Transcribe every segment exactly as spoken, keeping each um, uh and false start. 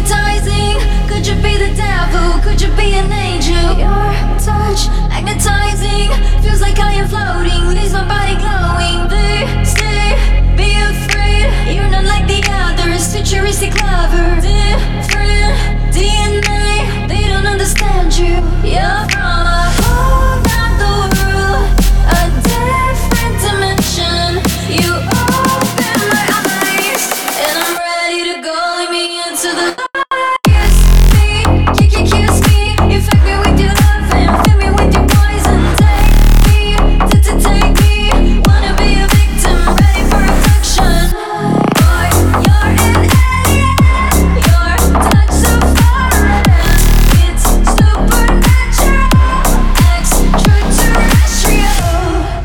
hypnotizing. Could you be the devil? Could you be an angel? Your touch, magnetizing. Feels like I am floating, leaves my body glowing. They say, be afraid. You're not like the others, futuristic lover. Different D N A, they don't understand you. You're from a whole other world, a different dimension. You open my eyes, and I'm ready to go. Lead me into the light. Kiss me, kick, kick, kiss me. Infect me with your love and fill me with your poison. Take me, t t take me. Wanna be a victim, ready for abduction. Boy, you're an alien. Your touch so foreign. It's supernatural, extraterrestrial.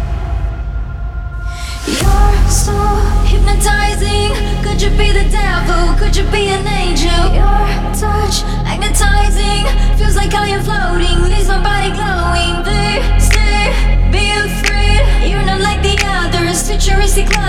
You're so hypnotizing. Could you be the devil? Could you be an angel? Your touch, magnetizing. Feels like I am floating, leaves my body glowing. They say, be afraid. You're not like the others, futuristic.